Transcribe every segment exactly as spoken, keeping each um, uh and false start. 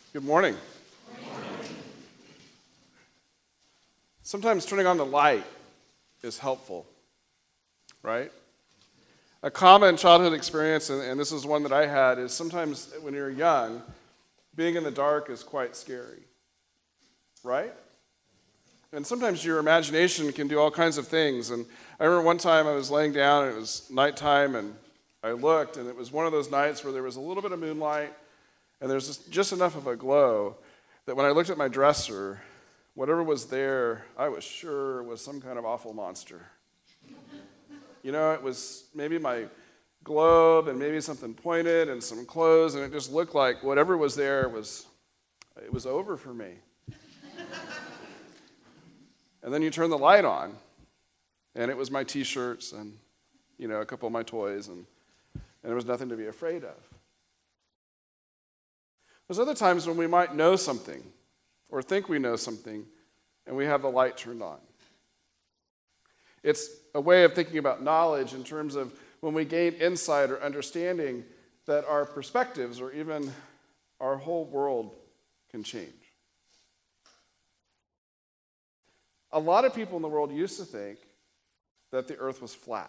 Good morning. Sometimes turning on the light is helpful, right? A common childhood experience, and, and this is one that I had, is sometimes when you're young, being in the dark is quite scary, right? And sometimes your imagination can do all kinds of things. And I remember one time I was laying down, and it was nighttime, and I looked, and it was one of those nights where there was a little bit of moonlight, and there's just, just enough of a glow that when I looked at my dresser, whatever was there, I was sure was some kind of awful monster. You know, it was maybe my globe and maybe something pointed and some clothes, and it just looked like whatever was there was, it was over for me. And then you turn the light on, and it was my T-shirts and, you know, a couple of my toys, and, and there was nothing to be afraid of. There's other times when we might know something or think we know something, and we have the light turned on. It's a way of thinking about knowledge in terms of when we gain insight or understanding that our perspectives or even our whole world can change. A lot of people in the world used to think that the earth was flat.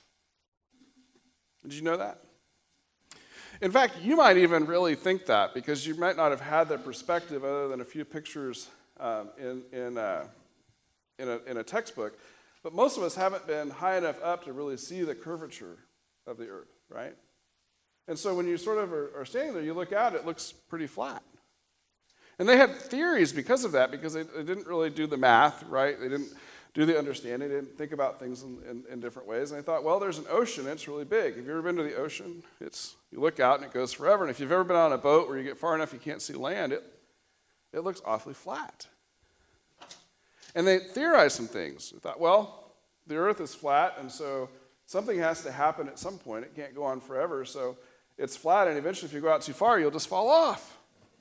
Did you know that? In fact, you might even really think that because you might not have had that perspective other than a few pictures um, in, in, a, in, a, in a textbook. But most of us haven't been high enough up to really see the curvature of the earth, right? And so when you sort of are, are standing there, you look out, it looks pretty flat. And they had theories because of that, because they, they didn't really do the math, right? They didn't do the understanding, they didn't think about things in, in, in different ways. And they thought, well, there's an ocean, it's really big. Have you ever been to the ocean? It's you look out and it goes forever. And if you've ever been on a boat where you get far enough you can't see land, it, it looks awfully flat. And they theorized some things. They thought, well, the earth is flat, and so something has to happen at some point. It can't go on forever, so it's flat, and eventually if you go out too far, you'll just fall off.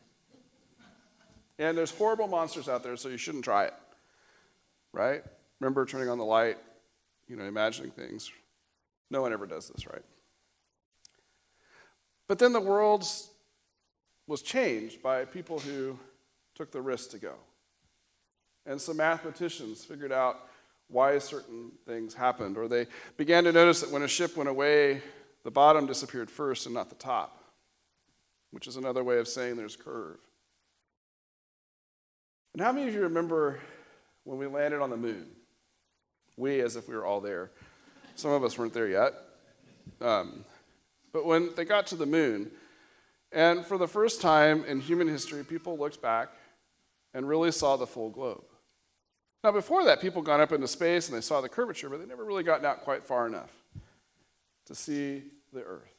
And there's horrible monsters out there, so you shouldn't try it, right? Remember turning on the light, you know, imagining things. No one ever does this, right? But then the world was changed by people who took the risk to go. And some mathematicians figured out why certain things happened, or they began to notice that when a ship went away, the bottom disappeared first and not the top, which is another way of saying there's curve. And how many of you remember when we landed on the moon? We, as if we were all there. Some of us weren't there yet. Um, but when they got to the moon, and for the first time in human history, people looked back and really saw the full globe. Now, before that, people got up into space and they saw the curvature, but they never really gotten out quite far enough to see the earth.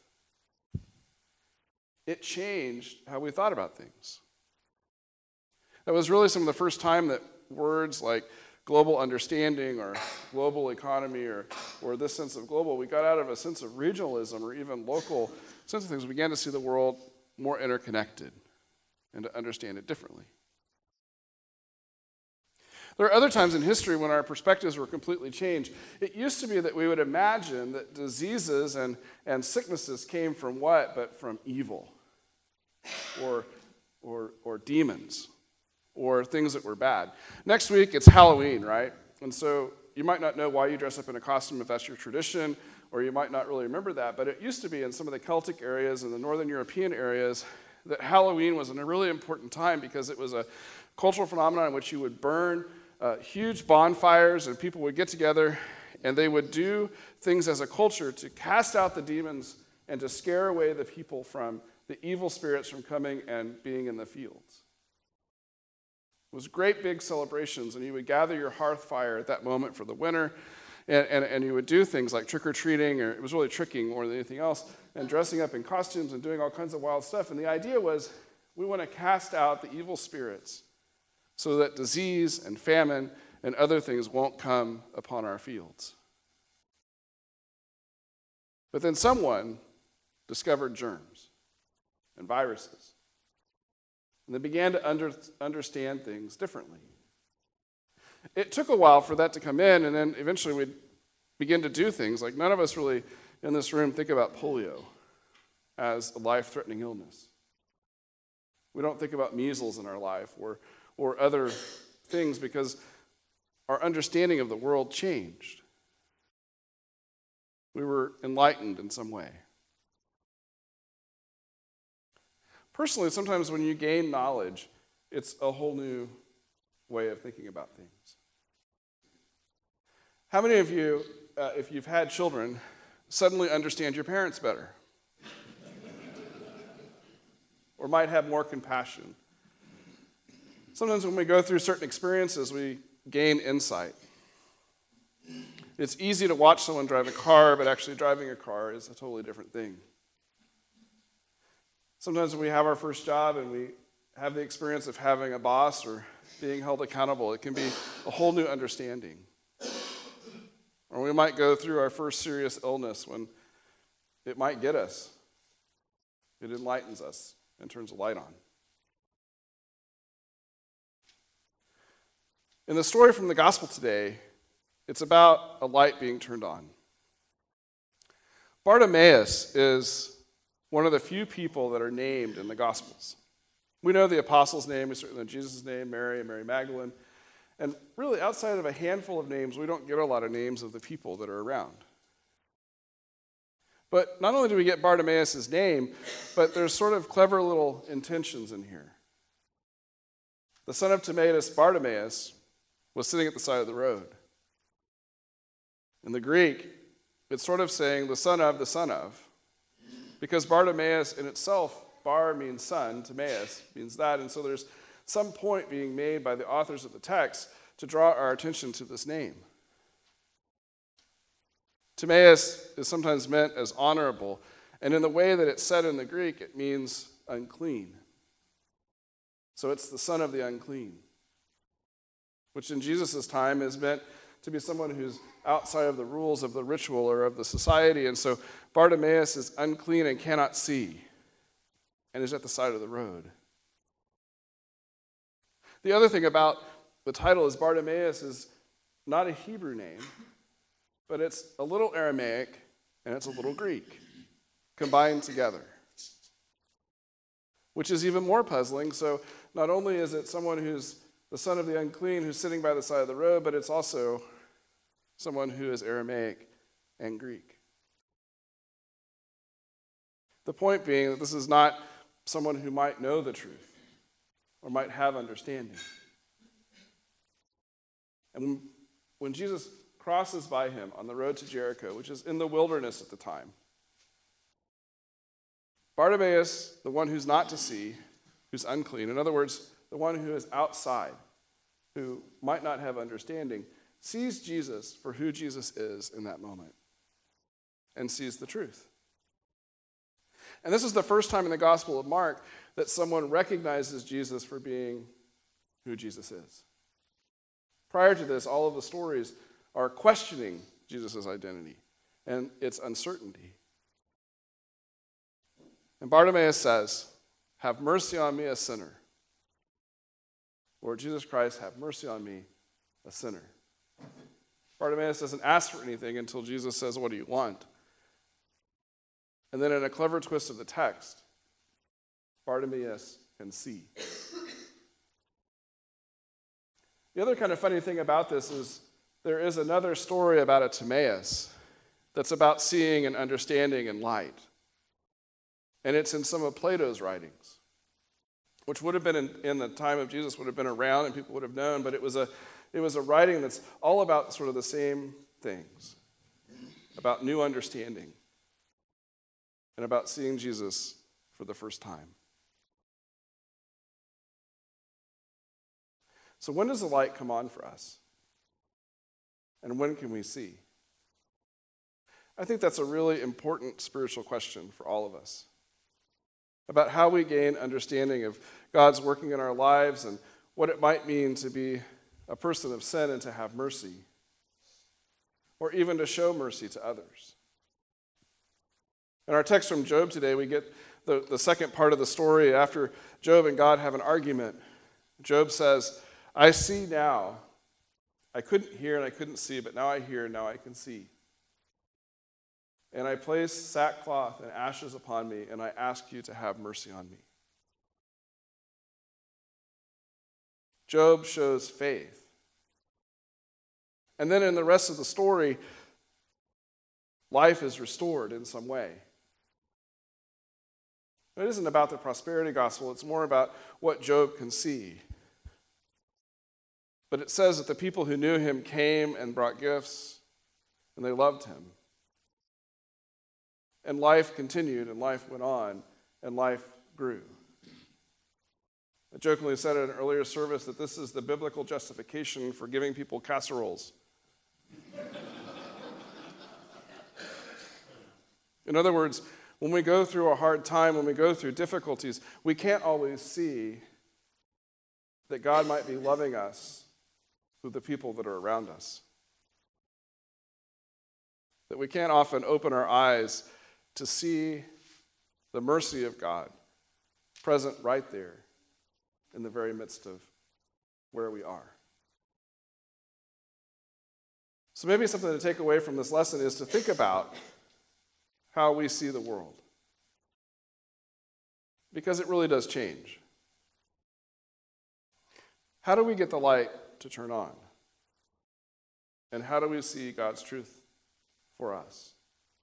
It changed how we thought about things. That was really some of the first time that words like global understanding or global economy or, or this sense of global, we got out of a sense of regionalism or even local sense of things. We began to see the world more interconnected and to understand it differently. There are other times in history when our perspectives were completely changed. It used to be that we would imagine that diseases and, and sicknesses came from what? But from evil or, or, or demons or things that were bad. Next week, it's Halloween, right? And so you might not know why you dress up in a costume if that's your tradition, or you might not really remember that, but it used to be in some of the Celtic areas and the Northern European areas that Halloween was a really important time because it was a cultural phenomenon in which you would burn Uh, huge bonfires, and people would get together, and they would do things as a culture to cast out the demons and to scare away the people from the evil spirits from coming and being in the fields. It was great big celebrations, and you would gather your hearth fire at that moment for the winter, and, and, and you would do things like trick-or-treating, or it was really tricking more than anything else, and dressing up in costumes and doing all kinds of wild stuff. And the idea was, we want to cast out the evil spirits so that disease and famine and other things won't come upon our fields. But then someone discovered germs and viruses, and they began to under, understand things differently. It took a while for that to come in, and then eventually we'd begin to do things. Like none of us really in this room think about polio as a life-threatening illness. We don't think about measles in our life or, or other things because our understanding of the world changed. We were enlightened in some way. Personally, sometimes when you gain knowledge, it's a whole new way of thinking about things. How many of you, uh, if you've had children, suddenly understand your parents better? Or might have more compassion? Sometimes when we go through certain experiences, we gain insight. It's easy to watch someone drive a car, but actually driving a car is a totally different thing. Sometimes when we have our first job and we have the experience of having a boss or being held accountable, it can be a whole new understanding. Or we might go through our first serious illness when it might get us. It enlightens us and turns a light on. In the story from the gospel today, it's about a light being turned on. Bartimaeus is one of the few people that are named in the Gospels. We know the apostles' name, we certainly know Jesus' name, Mary and Mary Magdalene. And really, outside of a handful of names, we don't get a lot of names of the people that are around. But not only do we get Bartimaeus' name, but there's sort of clever little intentions in here. The son of Timaeus, Bartimaeus, was sitting at the side of the road. In the Greek, it's sort of saying the son of the son of, because Bartimaeus in itself, bar means son, Timaeus means that, and so there's some point being made by the authors of the text to draw our attention to this name. Timaeus is sometimes meant as honorable, and in the way that it's said in the Greek, it means unclean. So it's the son of the unclean, which in Jesus' time is meant to be someone who's outside of the rules of the ritual or of the society, and so Bartimaeus is unclean and cannot see, and is at the side of the road. The other thing about the title is Bartimaeus is not a Hebrew name, but it's a little Aramaic and it's a little Greek combined together, which is even more puzzling. So not only is it someone who's the son of the unclean who's sitting by the side of the road, but it's also someone who is Aramaic and Greek. The point being that this is not someone who might know the truth or might have understanding. And when Jesus crosses by him on the road to Jericho, which is in the wilderness at the time, Bartimaeus, the one who's not to see, who's unclean, in other words, the one who is outside, who might not have understanding, sees Jesus for who Jesus is in that moment and sees the truth. And this is the first time in the Gospel of Mark that someone recognizes Jesus for being who Jesus is. Prior to this, all of the stories are questioning Jesus' identity and its uncertainty. And Bartimaeus says, "Have mercy on me, a sinner." Lord Jesus Christ, have mercy on me, a sinner. Bartimaeus doesn't ask for anything until Jesus says, "What do you want?" And then in a clever twist of the text, Bartimaeus can see. The other kind of funny thing about this is there is another story about a Timaeus that's about seeing and understanding and light. And it's in some of Plato's writings, which would have been in, in the time of Jesus, would have been around and people would have known, but it was a it was a writing that's all about sort of the same things, about new understanding and about seeing Jesus for the first time. So when does the light come on for us? And when can we see? I think that's a really important spiritual question for all of us, about how we gain understanding of God's working in our lives and what it might mean to be a person of sin and to have mercy, or even to show mercy to others. In our text from Job today, we get the, the second part of the story. After Job and God have an argument, Job says, "I see now. I couldn't hear and I couldn't see, but now I hear and now I can see. And I place sackcloth and ashes upon me, and I ask you to have mercy on me." Job shows faith. And then in the rest of the story, life is restored in some way. It isn't about the prosperity gospel, it's more about what Job can see. But it says that the people who knew him came and brought gifts, and they loved him. And life continued, and life went on, and life grew. I jokingly said in an earlier service that this is the biblical justification for giving people casseroles. In other words, when we go through a hard time, when we go through difficulties, we can't always see that God might be loving us through the people that are around us. That we can't often open our eyes to see the mercy of God present right there in the very midst of where we are. So maybe something to take away from this lesson is to think about how we see the world. Because it really does change. How do we get the light to turn on? And how do we see God's truth for us?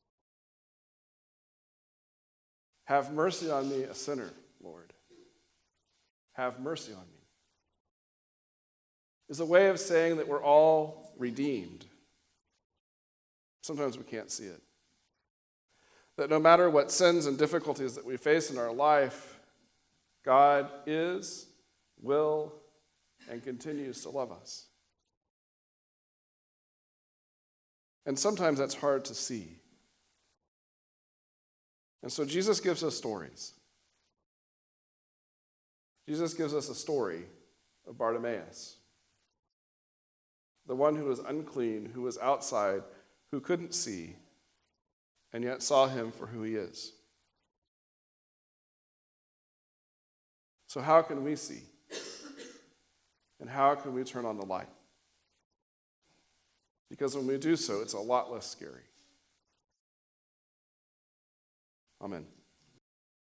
Have mercy on me, a sinner, Lord. Have mercy on me. Is a way of saying that we're all redeemed. Sometimes we can't see it. That no matter what sins and difficulties that we face in our life, God is, will, and continues to love us. And sometimes that's hard to see. And so Jesus gives us stories. Jesus gives us a story of Bartimaeus, the one who was unclean, who was outside, who couldn't see, and yet saw him for who he is. So how can we see? And how can we turn on the light? Because when we do so, it's a lot less scary. Amen.